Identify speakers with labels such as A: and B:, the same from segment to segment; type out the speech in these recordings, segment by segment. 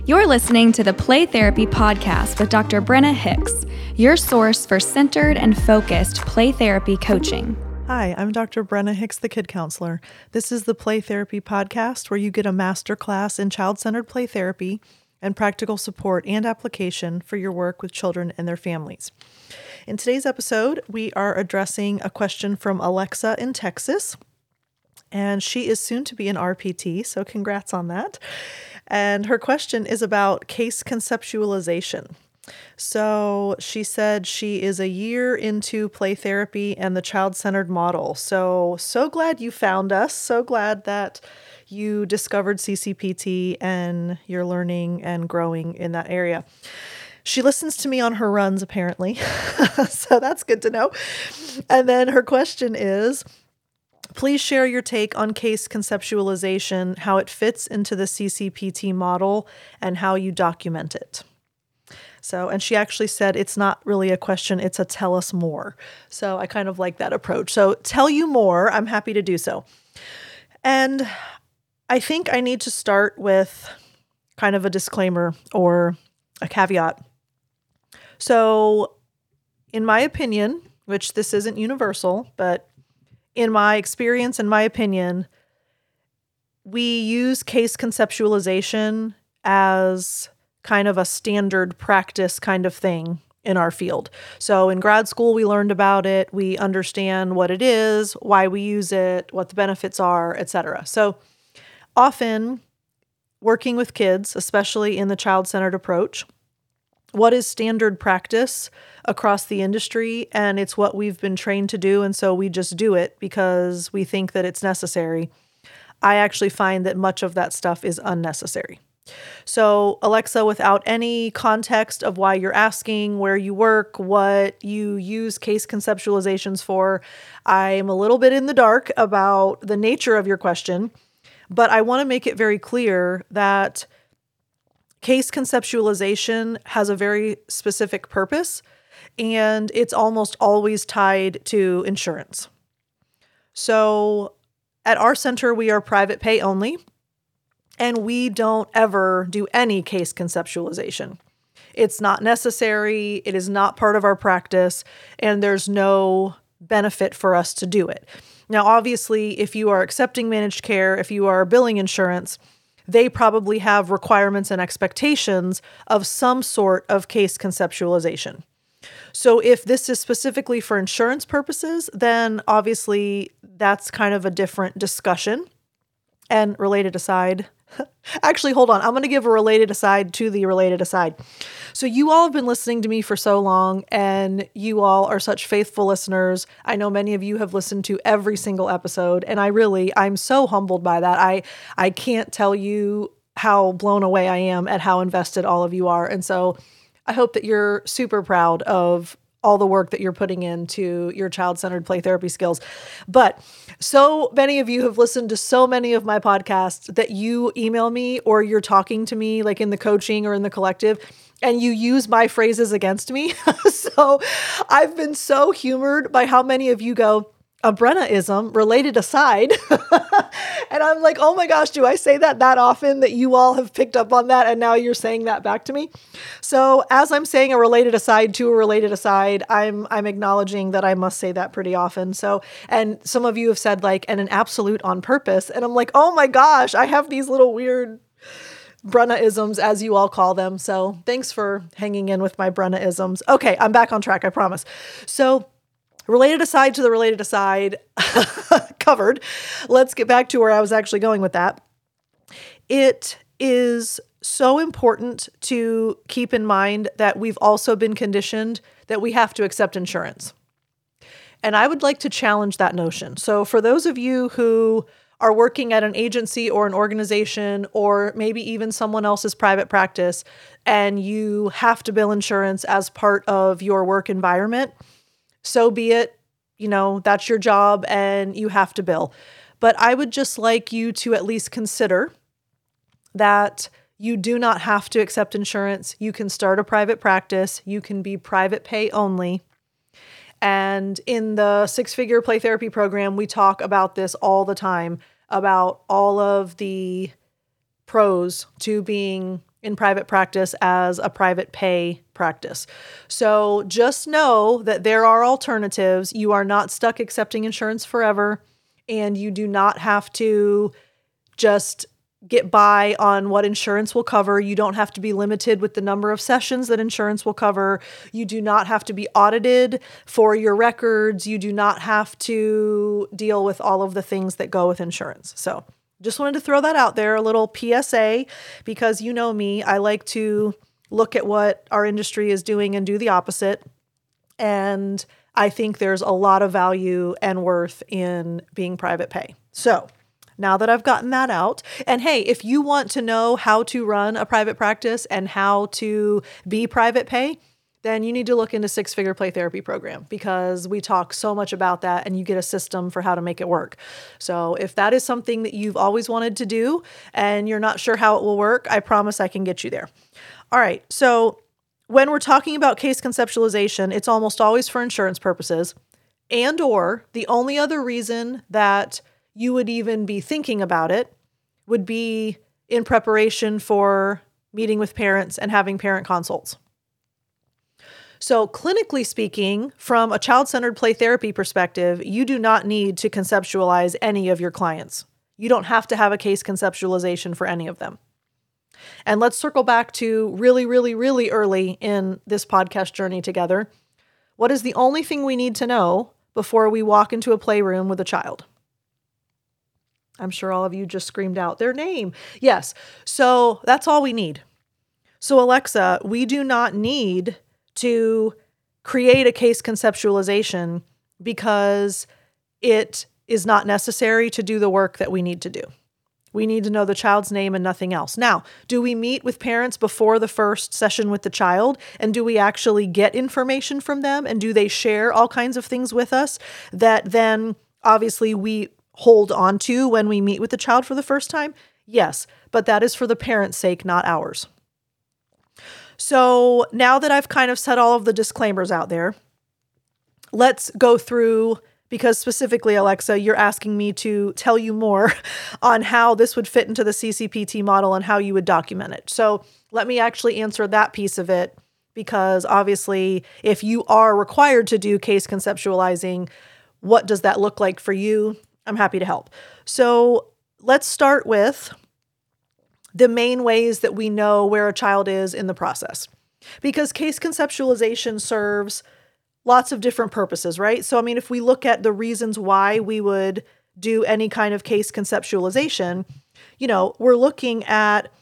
A: You're listening to the Play Therapy Podcast with Dr. Brenna Hicks, your source for centered and focused play therapy coaching.
B: Hi, I'm Dr. Brenna Hicks, the Kid Counselor. This is the Play Therapy Podcast where you get a master class in child-centered play therapy and practical support and application for your work with children and their families. In today's episode, we are addressing a question from Alexa in Texas, and she is soon to be an RPT, so congrats on that. And her question is about case conceptualization. So she said she is a year into play therapy and the child-centered model. So glad you found us. So glad that you discovered CCPT and you're learning and growing in that area. She listens to me on her runs, apparently. So that's good to know. And then her question is, please share your take on case conceptualization, how it fits into the CCPT model, and how you document it. So, and she actually said it's not really a question, it's a tell us more. So I kind of like that approach. So tell you more, I'm happy to do so. And I think I need to start with kind of a disclaimer or a caveat. So in my opinion, which this isn't universal, but in my experience and my opinion, we use case conceptualization as kind of a standard practice kind of thing in our field. So in grad school, we learned about it. We understand what it is, why we use it, what the benefits are, etc. So often working with kids, especially in the child-centered approach, what is standard practice across the industry, and it's what we've been trained to do, and so we just do it because we think that it's necessary. I actually find that much of that stuff is unnecessary. So Alexa, without any context of why you're asking, where you work, what you use case conceptualizations for, I'm a little bit in the dark about the nature of your question, but I want to make it very clear that case conceptualization has a very specific purpose, and it's almost always tied to insurance. So at our center, we are private pay only, and we don't ever do any case conceptualization. It's not necessary, it is not part of our practice, and there's no benefit for us to do it. Now, obviously, if you are accepting managed care, if you are billing insurance, they probably have requirements and expectations of some sort of case conceptualization. So if this is specifically for insurance purposes, then obviously that's kind of a different discussion. And related aside, actually, hold on. I'm going to give a related aside to the related aside. So you all have been listening to me for so long, and you all are such faithful listeners. I know many of you have listened to every single episode, and I'm so humbled by that. I can't tell you how blown away I am at how invested all of you are. And so I hope that you're super proud of all the work that you're putting into your child-centered play therapy skills. But so many of you have listened to so many of my podcasts that you email me or you're talking to me like in the coaching or in the collective, and you use my phrases against me. So I've been so humored by how many of you go, a Brenna-ism, related aside. And I'm like, oh my gosh, do I say that often that you all have picked up on that and now you're saying that back to me? So as I'm saying a related aside to a related aside, I'm acknowledging that I must say that pretty often. So, and some of you have said like, and an absolute on purpose. And I'm like, oh my gosh, I have these little weird Brenna-isms, as you all call them. So thanks for hanging in with my Brenna-isms. Okay, I'm back on track, I promise. So related aside to the related aside covered. Let's get back to where I was actually going with that. It is so important to keep in mind that we've also been conditioned that we have to accept insurance. And I would like to challenge that notion. So for those of you who are working at an agency or an organization, or maybe even someone else's private practice, and you have to bill insurance as part of your work environment, so be it. You know, that's your job and you have to bill. But I would just like you to at least consider that you do not have to accept insurance. You can start a private practice. You can be private pay only. And in the six-figure play therapy program, we talk about this all the time, about all of the pros to being in private practice as a private pay practice. So just know that there are alternatives. You are not stuck accepting insurance forever, and you do not have to just get by on what insurance will cover. You don't have to be limited with the number of sessions that insurance will cover. You do not have to be audited for your records. You do not have to deal with all of the things that go with insurance. So just wanted to throw that out there, a little PSA, because you know me, I like to look at what our industry is doing and do the opposite. And I think there's a lot of value and worth in being private pay. So now that I've gotten that out, and hey, if you want to know how to run a private practice and how to be private pay, then you need to look into Six Figure Play Therapy program, because we talk so much about that and you get a system for how to make it work. So if that is something that you've always wanted to do and you're not sure how it will work, I promise I can get you there. All right. So when we're talking about case conceptualization, it's almost always for insurance purposes, and or the only other reason that you would even be thinking about it would be in preparation for meeting with parents and having parent consults. So clinically speaking, from a child-centered play therapy perspective, you do not need to conceptualize any of your clients. You don't have to have a case conceptualization for any of them. And let's circle back to really, really, really early in this podcast journey together. What is the only thing we need to know before we walk into a playroom with a child? I'm sure all of you just screamed out their name. Yes. So that's all we need. So Alexa, we do not need to create a case conceptualization because it is not necessary to do the work that we need to do. We need to know the child's name and nothing else. Now, do we meet with parents before the first session with the child? And do we actually get information from them? And do they share all kinds of things with us that then obviously we hold on to when we meet with the child for the first time? Yes, but that is for the parent's sake, not ours. So now that I've kind of set all of the disclaimers out there, let's go through, because specifically, Alexa, you're asking me to tell you more on how this would fit into the CCPT model and how you would document it. So let me actually answer that piece of it, because obviously, if you are required to do case conceptualizing, what does that look like for you? I'm happy to help. So let's start with the main ways that we know where a child is in the process, because case conceptualization serves lots of different purposes, right? So, I mean, if we look at the reasons why we would do any kind of case conceptualization, you know, we're looking at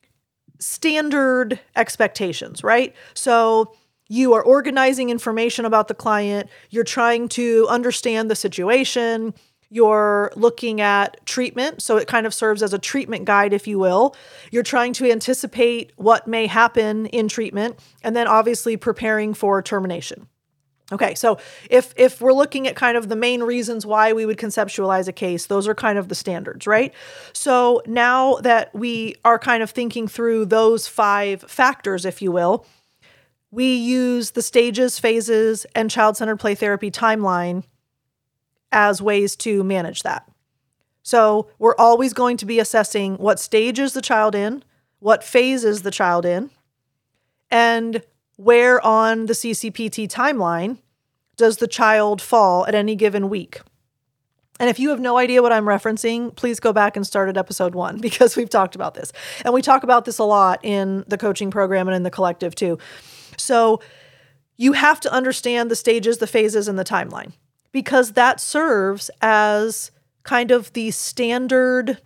B: standard expectations, right? So you are organizing information about the client, you're trying to understand the situation, you're looking at treatment, so it kind of serves as a treatment guide, if you will. You're trying to anticipate what may happen in treatment, and then obviously preparing for termination. Okay, so if we're looking at kind of the main reasons why we would conceptualize a case, those are kind of the standards, right? So now that we are kind of thinking through those 5 factors, if you will, we use the stages, phases, and child-centered play therapy timeline as ways to manage that. So we're always going to be assessing what stage is the child in, what phase is the child in, and where on the CCPT timeline does the child fall at any given week. And if you have no idea what I'm referencing, please go back and start at episode 1, because we've talked about this. And we talk about this a lot in the coaching program and in the collective too. So you have to understand the stages, the phases, and the timeline, because that serves as kind of the standard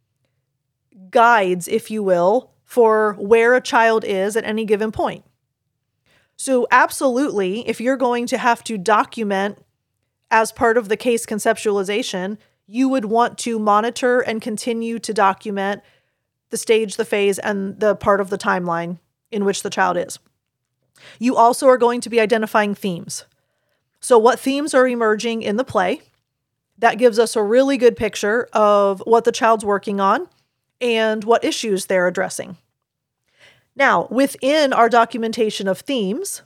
B: guides, if you will, for where a child is at any given point. So absolutely, if you're going to have to document as part of the case conceptualization, you would want to monitor and continue to document the stage, the phase, and the part of the timeline in which the child is. You also are going to be identifying themes. So what themes are emerging in the play? That gives us a really good picture of what the child's working on and what issues they're addressing. Now, within our documentation of themes,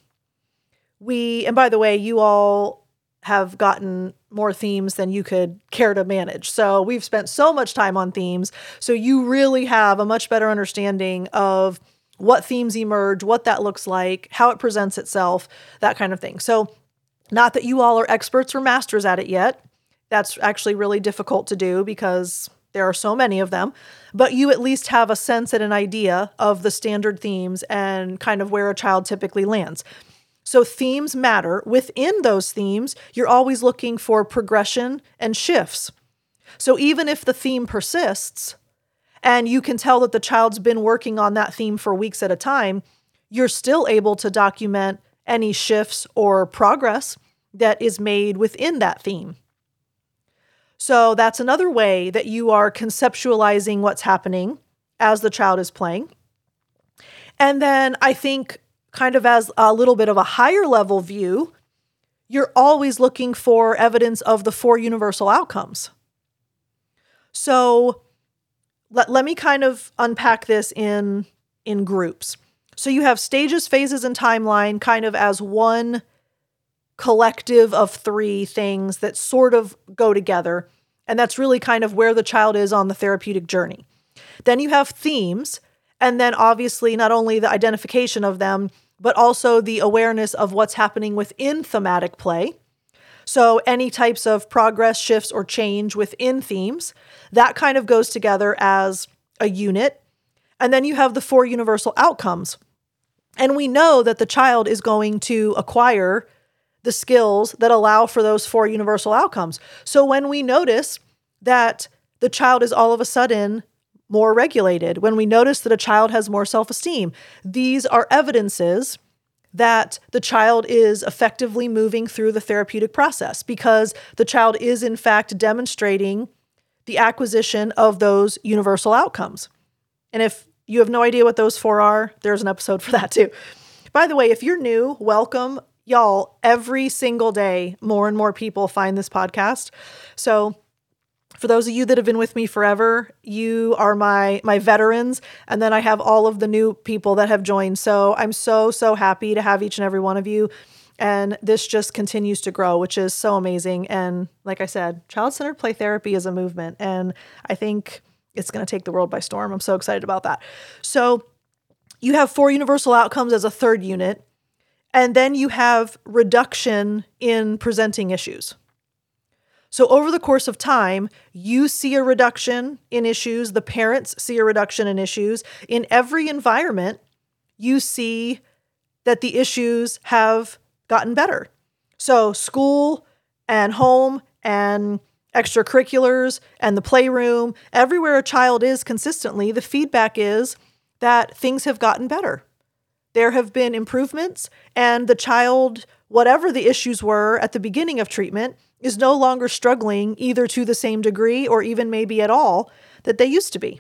B: and by the way, you all have gotten more themes than you could care to manage. So we've spent so much time on themes. So you really have a much better understanding of what themes emerge, what that looks like, how it presents itself, that kind of thing. So not that you all are experts or masters at it yet. That's actually really difficult to do because there are so many of them, but you at least have a sense and an idea of the standard themes and kind of where a child typically lands. So themes matter. Within those themes, you're always looking for progression and shifts. So even if the theme persists and you can tell that the child's been working on that theme for weeks at a time, you're still able to document any shifts or progress that is made within that theme. So that's another way that you are conceptualizing what's happening as the child is playing. And then I think kind of as a little bit of a higher level view, you're always looking for evidence of the 4 universal outcomes. So let me kind of unpack this in groups. So you have stages, phases, and timeline kind of as one collective of 3 things that sort of go together. And that's really kind of where the child is on the therapeutic journey. Then you have themes, and then obviously not only the identification of them, but also the awareness of what's happening within thematic play. So any types of progress, shifts, or change within themes, that kind of goes together as a unit. And then you have the 4 universal outcomes. And we know that the child is going to acquire the skills that allow for those 4 universal outcomes. So when we notice that the child is all of a sudden more regulated, when we notice that a child has more self-esteem, these are evidences that the child is effectively moving through the therapeutic process because the child is in fact demonstrating the acquisition of those universal outcomes. And if you have no idea what those 4 are, there's an episode for that too. By the way, if you're new, welcome. Y'all, every single day, more and more people find this podcast. So for those of you that have been with me forever, you are my veterans. And then I have all of the new people that have joined. So I'm so happy to have each and every one of you. And this just continues to grow, which is so amazing. And like I said, child-centered play therapy is a movement. And I think it's going to take the world by storm. I'm so excited about that. So you have 4 universal outcomes as a 3rd unit. And then you have reduction in presenting issues. So over the course of time, you see a reduction in issues. The parents see a reduction in issues. In every environment, you see that the issues have gotten better. So school and home and extracurriculars and the playroom, everywhere a child is consistently, the feedback is that things have gotten better. There have been improvements, and the child, whatever the issues were at the beginning of treatment, is no longer struggling either to the same degree or even maybe at all that they used to be.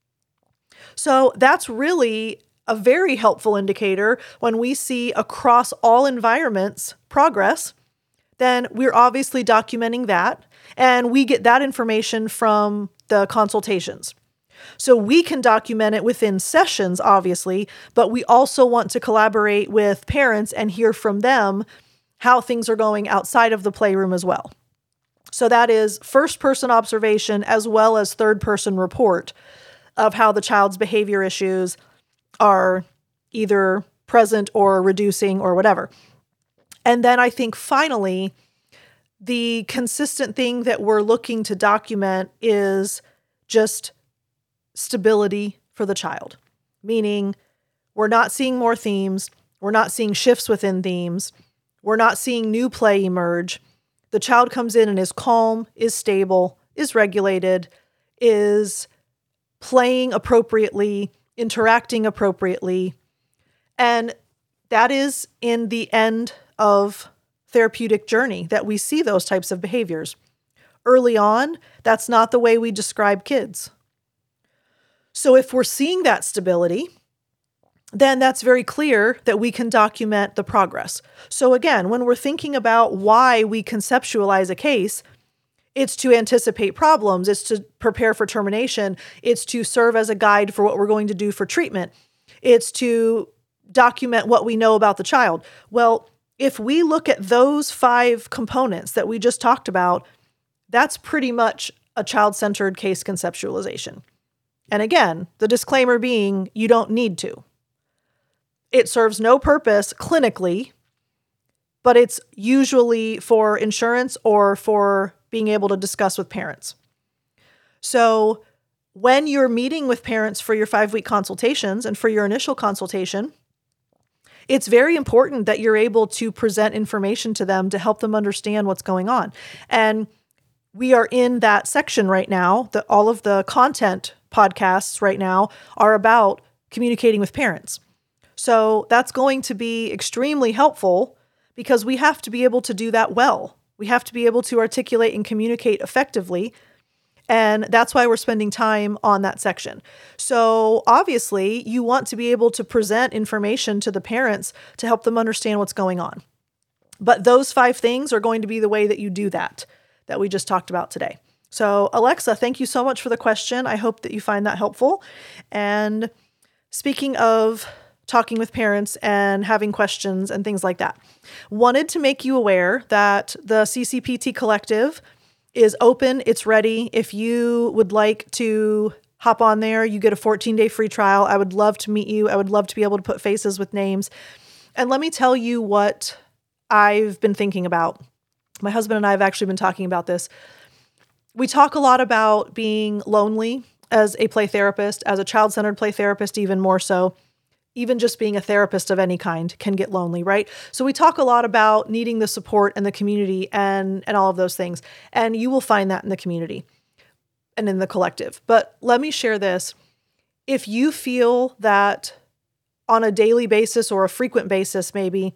B: So that's really a very helpful indicator when we see across all environments progress. Then we're obviously documenting that, and we get that information from the consultations. So we can document it within sessions, obviously, but we also want to collaborate with parents and hear from them how things are going outside of the playroom as well. So that is first-person observation as well as third-person report of how the child's behavior issues are either present or reducing or whatever. And then I think finally, the consistent thing that we're looking to document is just stability for the child, meaning we're not seeing more themes, we're not seeing shifts within themes, we're not seeing new play emerge. The child comes in and is calm, is stable, is regulated, is playing appropriately, interacting appropriately. And that is in the end of therapeutic journey that we see those types of behaviors. Early on, that's not the way we describe kids. So if we're seeing that stability, then that's very clear that we can document the progress. So again, when we're thinking about why we conceptualize a case, it's to anticipate problems, it's to prepare for termination, it's to serve as a guide for what we're going to do for treatment, it's to document what we know about the child. Well, if we look at those 5 components that we just talked about, that's pretty much a child-centered case conceptualization. And again, the disclaimer being, you don't need to. It serves no purpose clinically, but it's usually for insurance or for being able to discuss with parents. So when you're meeting with parents for your 5-week consultations and for your initial consultation, it's very important that you're able to present information to them to help them understand what's going on. And we are in that section right now. All of the content podcasts right now are about communicating with parents. So that's going to be extremely helpful because we have to be able to do that well. We have to be able to articulate and communicate effectively. And that's why we're spending time on that section. So obviously, you want to be able to present information to the parents to help them understand what's going on. But those 5 things are going to be the way that you do that we just talked about today. So Alexa, thank you so much for the question. I hope that you find that helpful. And speaking of talking with parents and having questions and things like that, wanted to make you aware that the CCPT Collective is open. It's ready. If you would like to hop on there, you get a 14-day free trial. I would love to meet you. I would love to be able to put faces with names. And let me tell you what I've been thinking about. My husband and I have actually been talking about this. We talk a lot about being lonely as a play therapist, as a child-centered play therapist, even more so. Even just being a therapist of any kind can get lonely, right? So we talk a lot about needing the support and the community and all of those things. And you will find that in the community and in the collective. But let me share this. If you feel that on a daily basis or a frequent basis, maybe,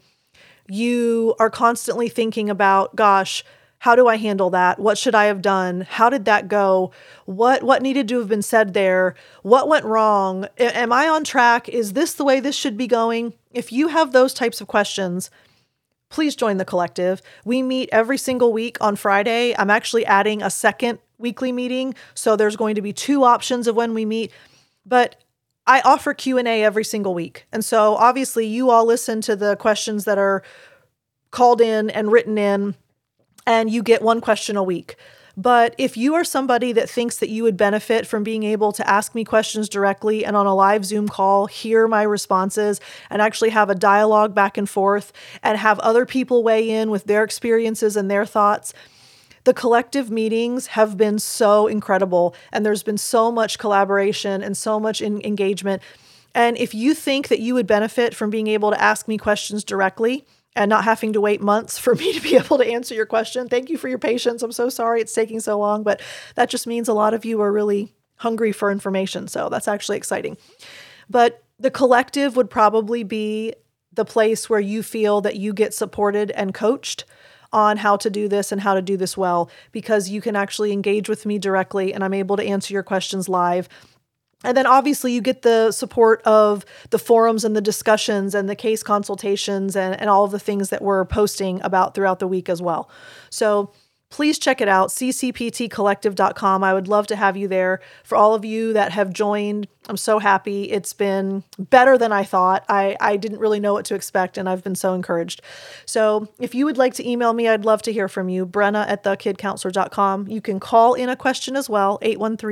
B: you are constantly thinking about, gosh, how do I handle that? What should I have done? How did that go? What needed to have been said there? What went wrong? Am I on track? Is this the way this should be going? If you have those types of questions, please join the collective. We meet every single week on Friday. I'm actually adding a second weekly meeting. So there's going to be 2 options of when we meet. But I offer Q&A every single week. And so obviously you all listen to the questions that are called in and written in, and you get 1 question a week. But if you are somebody that thinks that you would benefit from being able to ask me questions directly and on a live Zoom call, hear my responses, and actually have a dialogue back and forth and have other people weigh in with their experiences and their thoughts, the collective meetings have been so incredible. And there's been so much collaboration and so much engagement. And if you think that you would benefit from being able to ask me questions directly, and not having to wait months for me to be able to answer your question. Thank you for your patience. I'm so sorry it's taking so long, but that just means a lot of you are really hungry for information. So that's actually exciting. But the collective would probably be the place where you feel that you get supported and coached on how to do this and how to do this well, because you can actually engage with me directly and I'm able to answer your questions live. And then obviously you get the support of the forums and the discussions and the case consultations and all of the things that we're posting about throughout the week as well. So please check it out, ccptcollective.com. I would love to have you there. For all of you that have joined, I'm so happy. It's been better than I thought. I didn't really know what to expect, and I've been so encouraged. So if you would like to email me, I'd love to hear from you, Brenna@thekidcounselor.com. You can call in a question as well,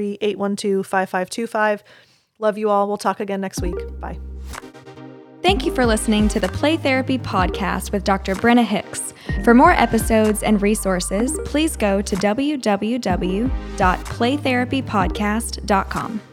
B: 813-812-5525. Love you all. We'll talk again next week. Bye.
A: Thank you for listening to the Play Therapy Podcast with Dr. Brenna Hicks. For more episodes and resources, please go to www.playtherapypodcast.com.